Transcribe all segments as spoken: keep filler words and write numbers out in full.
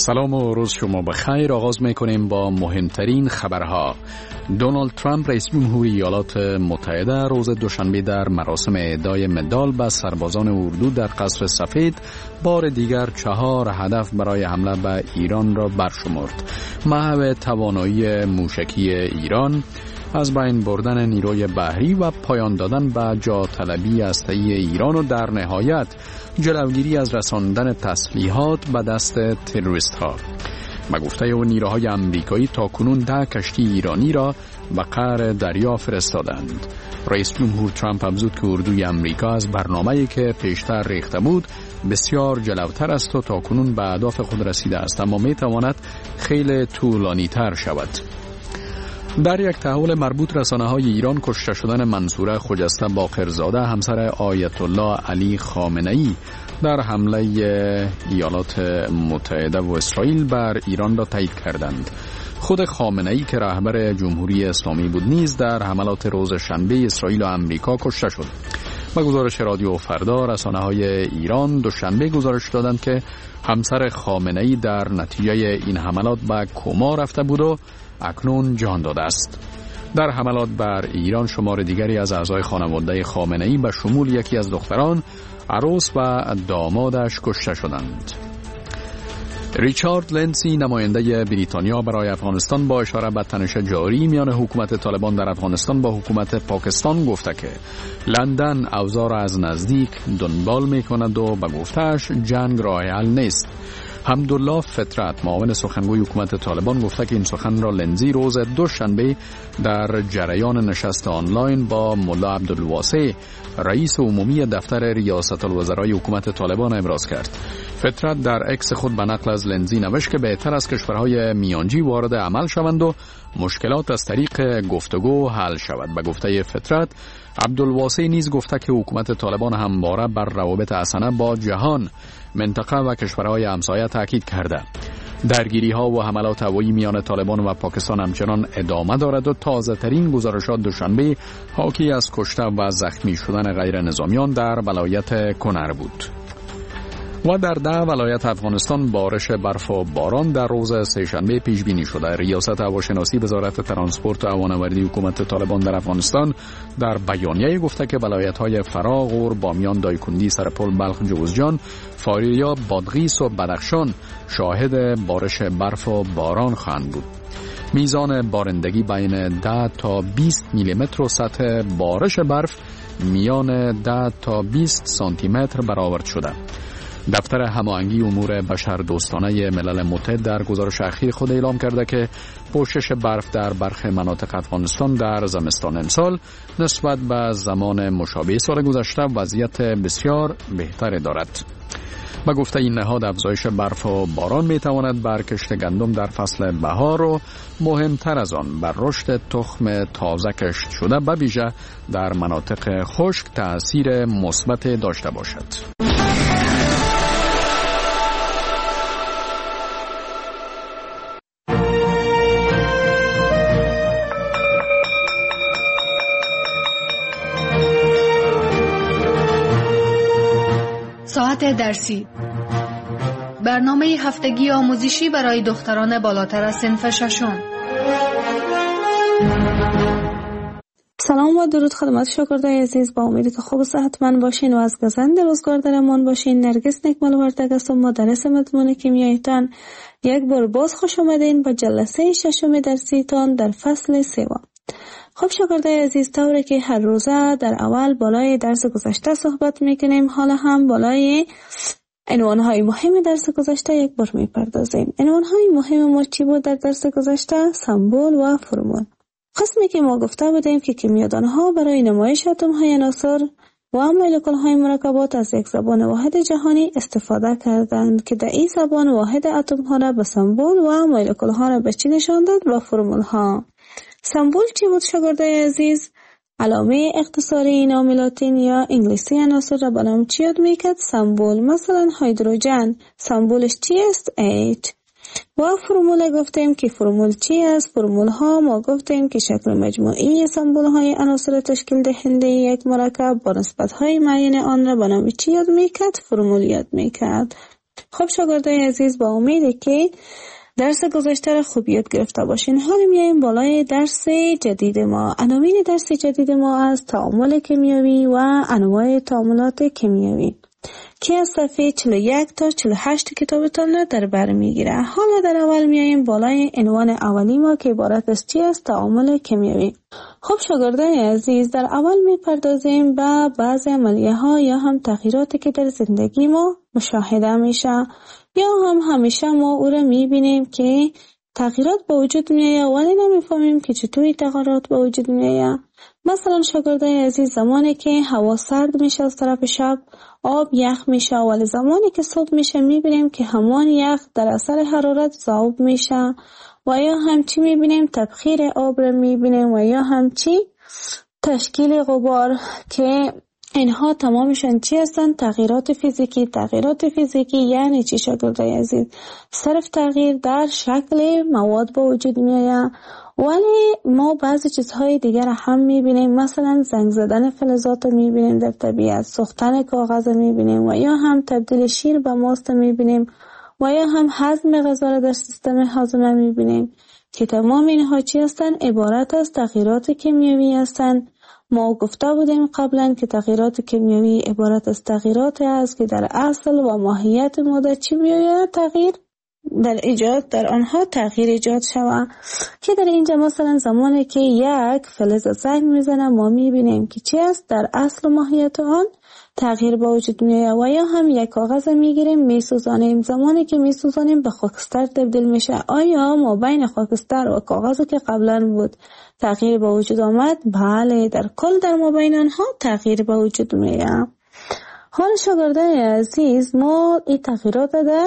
سلام و روز شما بخیر. آغاز میکنیم با مهمترین خبرها. دونالد ترامپ رئیس جمهور ایالات متحده روز دوشنبه در مراسم اهدای مدال به سربازان اردو در قصر سفید بار دیگر چهار هدف برای حمله به ایران را برشمرد. محو توانایی موشکی ایران، از بین بردن نیروی بحری و پایان دادن به جا طلبی هسته‌ای ایران و در نهایت جلوگیری از رساندن تسلیحات به دست تروریست ها. به گفته او نیروهای امریکایی تا کنون ده کشتی ایرانی را به قعر دریا فرستادند. رئیس جمهور ترامپ افزود که اردوی امریکا از برنامه‌ای که پیشتر ریخته بود بسیار جلوتر است و تا کنون به اهداف خود رسیده است، اما می تواند خیلی طولانی تر شود. در یک تحول مربوط رسانه‌های ایران کشته شدن منصوره خجسته باقرزاده همسر آیت الله علی خامنه‌ای در حمله ایالات متحده و اسرائیل بر ایران را تایید کردند. خود خامنه‌ای که رهبر جمهوری اسلامی بود نیز در حملات روز شنبه اسرائیل و امریکا کشته شد. با گزارش رادیو فردا، رسانه‌های ایران دوشنبه گزارش دادند که همسر خامنه‌ای در نتیجه این حملات به کما رفته بود و اکنون جان داده است. در حملات بر ایران شمار دیگری از اعضای خانواده خامنه‌ای به شمول یکی از دختران، عروس و دامادش کشته شدند. ریچارد لنسی، نماینده بریتانیا برای افغانستان، با اشاره به تنش جاری میان حکومت طالبان در افغانستان با حکومت پاکستان گفته که لندن اوضاع را از نزدیک دنبال می‌کند و به گفته‌اش جنگ راه حل نیست. حمدالله فطرت، معاون سخنگوی حکومت طالبان، گفته که این سخن را لنزی روز دوشنبه در جریان نشست آنلاین با ملا عبدالواسع، رئیس عمومی دفتر ریاست الوزرای حکومت طالبان، ابراز کرد. فطرت در اکس خود به نقل از لنزی نوشت که بهتر است کشورهای میانجی وارد عمل شوند و مشکلات از طریق گفتگو حل شود. به گفته فطرت، عبدالواسع نیز گفته که حکومت طالبان همواره بر روابط حسنه با جهان، منطقه و کشورهای همسایه تاکید کرده. درگیری ها و حملات هوایی میان طالبان و پاکستان همچنان ادامه دارد و تازه ترین گزارشات دوشنبه حاکی از کشته و زخمی شدن غیر نظامیان در ولایت کنر بود. و در ده ولایت افغانستان بارش برف و باران در روز سه‌شنبه پیش بینی شده. ریاست هواشناسی وزارت ترانسپورت و هوانوردی حکومت طالبان در افغانستان در بیانیه گفته که ولایت‌های فرا، غور، بامیان، دایکندی، سرپل، بلخ، جوزجان، فاریاب، بادغیس و بدخشان شاهد بارش برف و باران خواهند بود. میزان بارندگی بین ده تا بیست میلیمتر و سطح بارش برف میان ده تا بیست سانتی متر برآورد شده. دفتر هماهنگی امور بشردوستانه ملل متحد در گزارش اخیر خود اعلام کرده که پوشش برف در برخی مناطق افغانستان در زمستان امسال نسبت به زمان مشابه سال گذشته وضعیت بسیار بهتری دارد. با گفته این نهاد، افزایش برف و باران می تواند بر کشت گندم در فصل بهار و مهمتر از آن بر رشد تخم تازه کشت شده به ویژه در مناطق خشک تأثیر مثبت داشته باشد. ساعت درسی، برنامه هفتگی آموزشی برای دختران بالاتر از صنف ششم. سلام و درود خدمت شاگردای عزیز، با امید که خوب و صحتمند باشین و از گزند روزگار در امان باشین. نرگس نکمل وردگ هستم، مدرس مضمون کیمیایتان. یک بار باز خوش آمدین به جلسه ششم درسیتان در فصل سوم. خب شاگردای عزیز، طوری که هر روزه در اول بالای درس گذشته صحبت میکنیم، حالا هم بالای عنوانهای مهم درس گذشته یک بار میپردازیم. عنوانهای مهم ما چی بود در درس گذشته؟ سمبول و فرمول. قسمی که ما گفته بودیم که کیمیادانها برای نمایش اتم‌های عناصر و مولکول‌های مرکبات از یک زبان واحد جهانی استفاده کردند که در این زبان واحد اتم‌ها را به سمبول و مولکول‌ها را به چی نشان داد؟ به فرمول‌ها. سمبول چی بود شاگردای عزیز؟ علامه اختصاری نام لاتین یا انگلیسی عناصر را به نام چی یاد میکرد؟ سمبول. مثلا هیدروژن سمبولش چی است؟ H. و فرمول گفتیم که فرمول چی است؟ فرمول ها ما گفتیم که شکل مجموعی سمبول های عناصر تشکیل دهنده یک مرکب با نسبت های معین آن را به نام چی یاد میکرد؟ فرمول یاد میکرد. خب شاگردای عزیز، با امیده که درس گذشته را خوب یاد گرفته باشین. حالا میایم بالای درس جدید ما. عناوین درس جدید ما از تعامل کیمیایی و انواع تعاملات کیمیایی که از صفحه چهل و یک تا چهل و هشت کتابتان را در بر میگیره. حالا در اول میایم بالای عنوان اولی ما که عبارت از چی است؟ تعامل کیمیایی. خب شاگردان عزیز، در اول میپردازیم به بعضی عملیه ها یا هم تغییراتی که در زندگی ما مشاهده میشه یا هم همیشه ما او را میبینیم که تغییرات به وجود میآید ولی نمیفهمیم که چطوری تغییرات به وجود میآید. مثلا شاگردای عزیز، زمانی که هوا سرد میشه از طرف شب آب یخ میشه، ولی زمانی که صبح میشه میبینیم که همان یخ در اثر حرارت ذوب میشه و یا همچی میبینیم تبخیر آب را میبینیم و یا همچی تشکیل غبار که اینها تمامشان چی هستند؟ تغییرات فیزیکی. تغییرات فیزیکی یعنی چی شاگردای عزیز؟ صرف تغییر در شکل مواد با وجود میآید، ولی ما بعضی چیزهای دیگر هم میبینیم. مثلا زنگ زدن فلزات میبینیم در طبیعت، سوختن کاغذ میبینیم و یا هم تبدیل شیر به ماست میبینیم و یا هم هضم غذا را در سیستم هاضمه میبینیم که تمام اینها چی هستند؟ عبارت از تغییرات کیمیایی هستند. ما گفته بودیم قبلا که تغییرات کیمیایی عبارت از تغییرات است که در اصل و ماهیت ماده چی میآید؟ تغییر در ایجاد در آنها تغییر ایجاد شود. که در اینجا مثلا زمانی که یک فلز زنگ میزنه ما میبینیم که چی است؟ در اصل و ماهیت آن تغییر با وجود میآید. و یا هم یک کاغذ میگیریم میسوزانیم، زمانی که میسوزانیم به خاکستر تبدیل میشه. آیا ما بین خاکستر و کاغذی که قبلا بود تغییر با وجود آمد؟ بله، در کل در ما بین آنها تغییر با وجود میآید. حالا شاگردان عزیز، ما این تغییرات در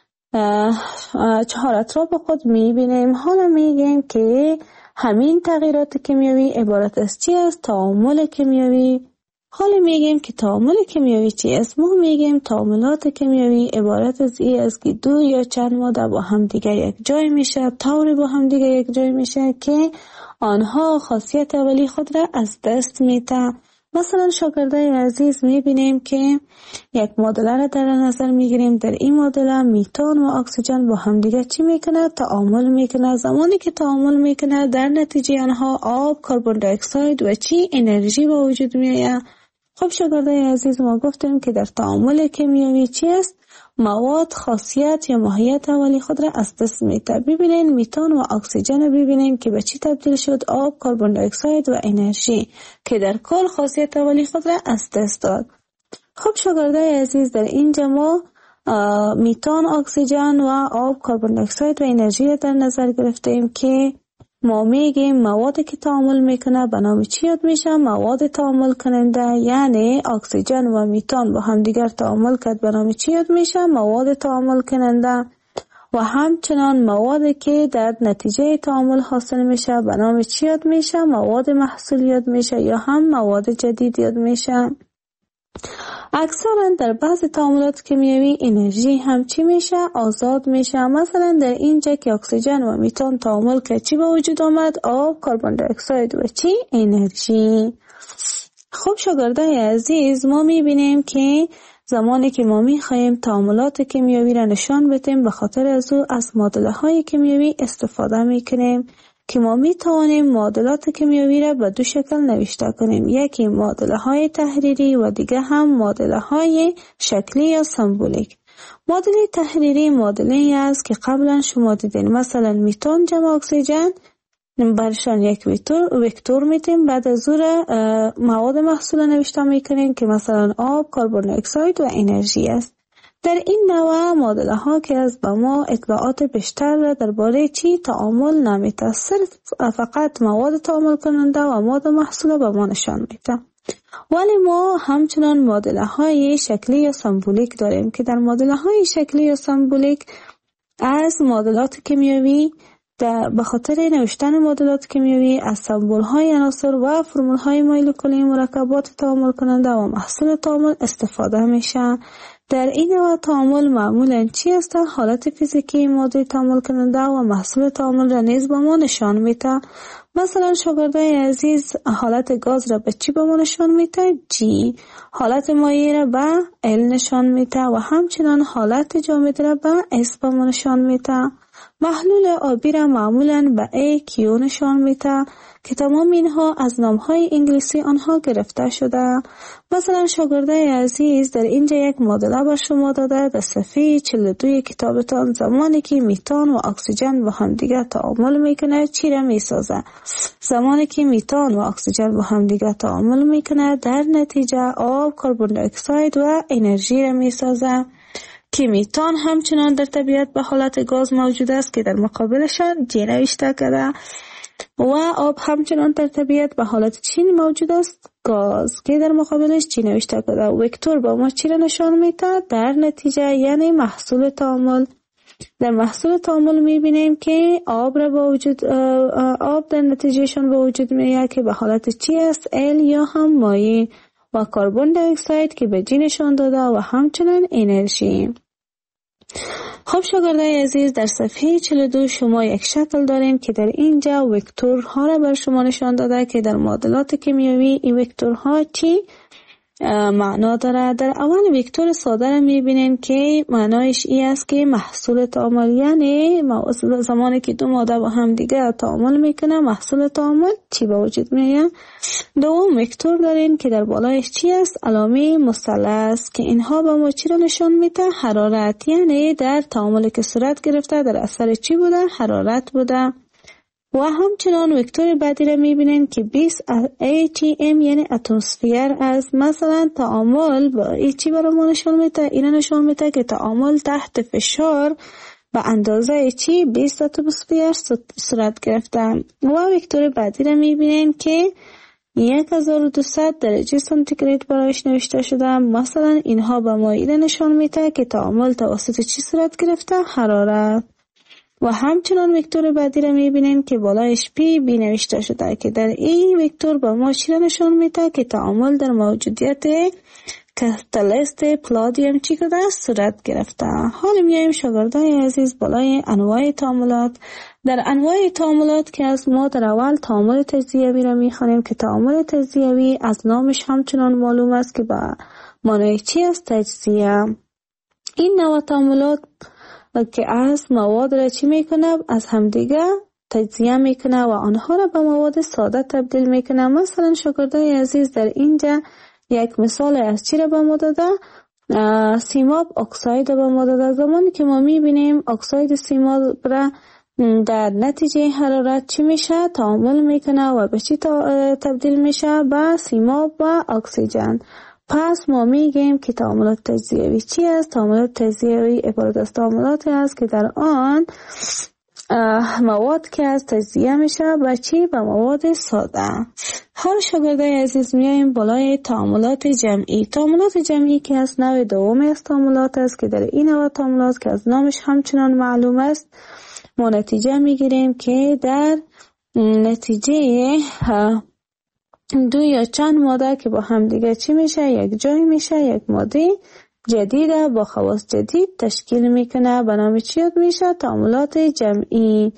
چهار اطراف خود میبینیم. حالا میگیم که همین تغییرات کیمیایی عبارت از چی است؟ تعامل کیمیایی. حالا میگیم که تعامل کیمیایی چی است؟ ما میگیم تعاملات کیمیایی عبارت از این است که دو یا چند ماده با هم دیگر یک جای میشه، طوری با هم دیگر یک جای میشه که آنها خاصیت اولی خود را از دست میده. مثلا شاگردای عزیز میبینیم که یک معادله را در نظر میگیریم. در این معادله میتان و اکسیژن با هم دیگه چی میکنه؟ تعامل میکنه. زمانی که تعامل میکنه در نتیجه آنها آب، کربن دی اکساید و چی انرژی با وجود میآید. خب شاگردای عزیز، ما گفتیم که در تعامل کیمیایی چی است؟ مواد خاصیت یا ماهیت اولی خود را از دست میده. ببینین میتان و اکسیژن رو ببینین که به چی تبدیل شد؟ آب، کربن دی اکساید و انرژی که در کل خاصیت اولی خود را از دست داد. خب شاگردای عزیز، در اینجا ما میتان، اکسیژن و آب، کربن دی اکساید و انرژی را در نظر گرفتیم که ما میگیم موادی که تعامل میکنه به نام چی یاد میشه؟ مواد تعامل کننده. یعنی اکسیژن و میتان با هم دیگر تعامل کرد به نام چی یاد میشه؟ مواد تعامل کننده. و همچنان موادی که در نتیجه تعامل حاصل میشه به نام چی یاد میشه؟ مواد محصول یاد میشه یا هم مواد جدید یاد میشه. اکثرا در بعض تعاملات کیمیایی انرژی هم چی میشه؟ آزاد میشه. مثلا در اینجا که اکسیژن و میتان تعامل کرد چی با وجود آمد؟ آب، کربن دی اکساید و چی؟ انرژی. خب شاگردای عزیز، ما میبینیم که زمانی که ما میخوایم تعاملات کیمیایی را نشان بدیم به خاطر از او از معادله های کیمیایی استفاده میکنیم که ما میتوانیم معادلات کیمیایی را به دو شکل نوشته کنیم. یکی معادله های تحریری و دیگه هم معادله های شکلی یا سمبولیک. معادله تحریری معادله است که قبلا شما دیدین. مثلا میتون جمع اکسیژن برشان یک وکتور وکتور میتیم، بعد از او مواد محصول نوشته میکنیم که مثلا آب، کربن دی اکساید و انرژی است. در این نوع معادله ها که از به ما اطلاعات بیشتر را درباره چی تعامل نمیده، صرف فقط مواد تعامل کننده و مواد محصول به ما نشان میده. ولی ما همچنان معادله های شکلی یا سمبولیک داریم که در معادله های شکلی یا سمبولیک از معادلات کیمیایی به خاطر نوشتن معادلات کیمیایی از سمبول های عناصر و فرمول های مولکولی مرکبات تعامل کننده و محصول تعامل استفاده میشه. در این نوع تعامل معمولاً چی است؟ حالت فیزیکی ماده تعامل کننده و محصول تعامل را نیز به ما نشان میده. مثلا شاگردای عزیز حالت گاز را به چی به ما نشان میده؟ جی. حالت مایع را به ال نشان میده و همچنان حالت جامد را به اس به ما نشان میده. محلول آبی را معمولاً به ای کیو نشان میده که تمام اینها از نامهای انگلیسی آنها گرفته شده. مثلا شاگردای عزیز در اینجا یک معادله بر شما داده. در صفحه چهل و دو کتابتان زمانی که میتان و اکسیژن با هم دیگر تعامل میکنه چی را میسازه؟ زمانی که میتان و اکسیژن با هم دیگر تعامل میکنه در نتیجه آب، کربن دی اکساید و انرژی را میسازه که میتان همچنان در طبیعت به حالت گاز موجود است که در مقابلشان جی نوشته کرده و آب همچنان در طبیعت به حالت چی موجود است؟ گاز که در مقابلش چی نوشته کرده. وکتور با ما چی را نشان میده؟ در نتیجه یعنی محصول تعامل. در محصول تعامل میبینیم که آب را با وجود آب در نتیجهشون به وجود میاد که به حالت چی است؟ ال یا هم مایع و کربن دی اکساید که به جی نشان داده و همچنان انرژی. خب شاگردای عزیز در صفحه چهل و دو شما یک شکل داریم که در اینجا وکتورها را بر شما نشان داده که در معادلات کیمیایی این وکتورها چی معنا داره. در اول وکتور ساده را میبینین که معنایش ای است که محصول تعامل، یعنی زمانی که دو ماده با هم دیگه تعامل میکنه محصول تعامل چی به وجود میاد. دوم وکتور دارین که در بالایش چی است؟ علامه مثلث که اینها به ما چی را نشان میده؟ حرارت، یعنی در تعاملی که صورت گرفته در اثر چی بوده؟ حرارت بوده. و همچنان وکتور بعدی را میبینین که بیست ای تی ام یعنی اتمسفیر است. مثلا تعامل با ای چی برای ما نشان میده؟ این نشان میده که تعامل تحت فشار به اندازه چی؟ بیست اتمسفیر صورت گرفته. و وکتور بعدی را میبینین که یک هزار و دویست درجه سانتیگراد برایش نوشته شده. مثلا اینها به ما این نشان میده که تعامل توسط چی صورت گرفته؟ حرارت. و همچنان وکتور بعدی را میبینین که بالایش پی بی نوشته شده که در این وکتور به ما چی را نشان میده که تعامل در موجودیت کاتالیست پلادیم چی کده صورت گرفته. حالا میایم شاگردای عزیز بالای انواع تعاملات. در انواع تعاملات که از ما در اول تعامل تجزیوی را میخوانیم که تعامل تجزیوی از نامش همچنان معلوم است که با معنای چی است؟ تجزیه. این نوع تعاملات که از مواد را چی میکنه؟ از همدیگه تجزیه میکنه و آنها را به مواد ساده تبدیل میکنه. مثلا شاگردای عزیز در اینجا یک مثال از چی را به ما داده؟ سیماب اکساید را به ما داده. زمانی که ما میبینیم اکساید سیماب را در نتیجه حرارت چی میشه؟ تعامل میکنه و به چی تبدیل میشه؟ به سیماب و اکسیژن. پس ما میگیم که تعاملات تجزیوی چی است؟ تعاملات تجزیوی عبارت از تعاملاتی است که در آن مواد که از تجزیه میشه به چی؟ به مواد ساده. حال شاگردای عزیز میایم بالای تعاملات جمعی. تعاملات جمعی که از نوع دومی از تعاملات است که در این نوع تعاملات که از نامش همچنان معلوم است ما نتیجه میگیریم که در نتیجه دو یا چند ماده که با هم دیگه چی میشه؟ یک جای میشه، یک ماده جدیده با خواص جدید تشکیل میکنه. به نام چی یاد میشه؟ تعاملات جمعی.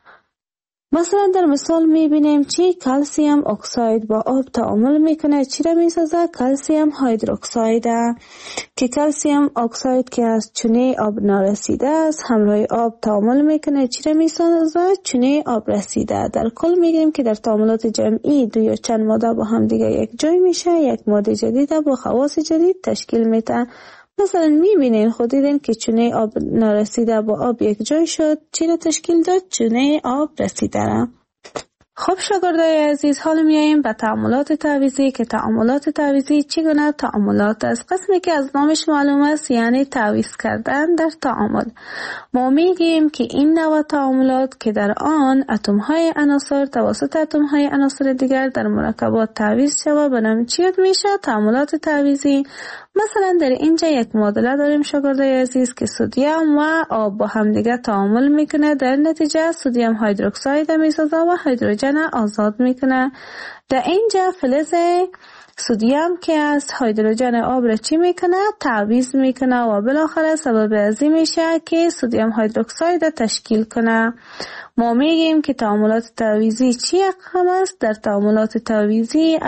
مثلا در مثال میبینیم چی؟ کلسیم اکساید با آب تعامل میکنه چی را میسازه؟ کلسیم هیدروکساید که کلسیم اکساید که از چونه آب نارسیده است همراه آب تعامل میکنه چی را میسازه؟ چونه آب رسیده. در کل میگیم که در تعاملات جمعی دو یا چند ماده با هم دیگه یک جای میشه، یک ماده جدیده با خواص جدید تشکیل میده. مثلا میبینین خود دیدین که چونه آب نرسیده با آب یک جای شد چی را تشکیل داد؟ چونه آب رسیده را. خب شاگردای عزیز حالا میاییم به تعاملات تعویضی که تعاملات تعویضی چی گونه تعاملات است؟ قسمی که از نامش معلوم است یعنی تعویض کردن در تعامل. ما میگیم که این نوع تعاملات که در آن اتم های عناصر توسط اتم های عناصر دیگر در مرکبات تعویض شود به نام چی یاد میشه؟ تعاملات تعویضی. مثلا در اینجا یک معادله داریم شاگردای عزیز که سدیم و آب با هم دیگه تعامل میکنه، در نتیجه سدیم هیدروکساید میسازه و هیدروژن آزاد میکنه. در اینجا فلز سدیم که از هیدروژن آب را چی میکنه؟ تعویض میکنه و بالاخره سبب ازی میشه که سدیم هیدروکساید تشکیل کنه. ما میگیم که تعاملات تعویضی چی رقم است؟ در تعاملات تعویضی